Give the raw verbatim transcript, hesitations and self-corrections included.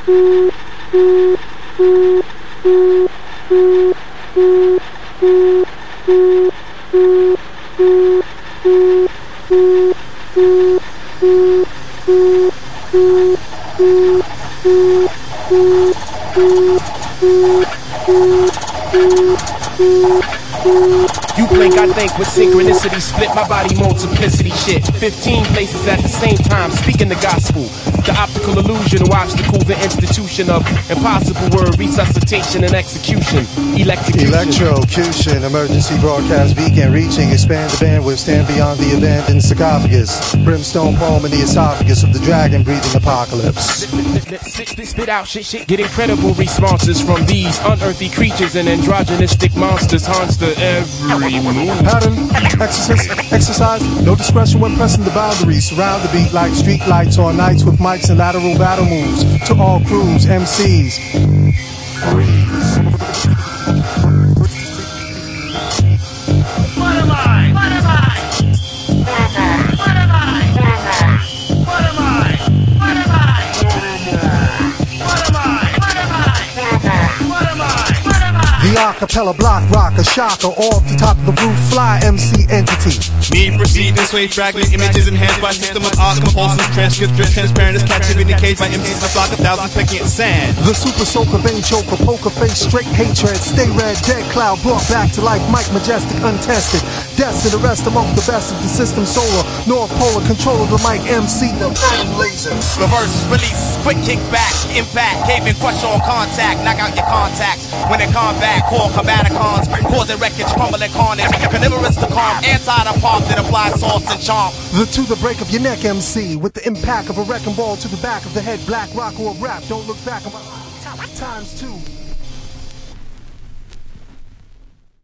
You blink, I think, with synchronicity, split my body multiplicity shit. Fifteen places at the same time, speaking the gospel. The optical illusion will obstacle the institution of impossible word resuscitation and execution. Electrocution. Electrocution, emergency broadcast beacon, reaching, expand the bandwidth, stand beyond the abandoned sarcophagus. Brimstone palm in the esophagus of the dragon breathing apocalypse. Spit, spit, spit out shit, shit. Get incredible responses from these unearthly creatures and androgynistic monsters. Monster every move. Pattern, exercise, exercise, no discretion when pressing the boundaries. Surround the beat like street lights on nights with mics and lateral battle moves. To all crews, M Cs. What am I? What am I? What am I? What am I? What am I? What am I? What am I? What am I? What am I? The acapella block rocker, shocker, off the top of the roof, fly M C entity. Me proceed and sway fragment images enhanced by system of art compulsions, transcripts, transparent as captivity caged by M Cs a flock of thousands pecking at sand. The super soaker, vein choker, poker face, straight hatred, stay red, dead cloud, brought back to life, Mike Majestic, untested. Destined to rest among the best of the system, solar, North Polar, control of the mic, M C, the phantom laser. Reverse release, quick kickback, impact, cave-in, crush on contact, knock out your contacts. When they combat, core combaticons, causing wreckage, crumbling carnage, carnivorous to calm, anti-the-pop that applies sauce and charm. The to the break of your neck, M C, with the impact of a wrecking ball to the back of the head, black rock or rap, don't look back on my times two.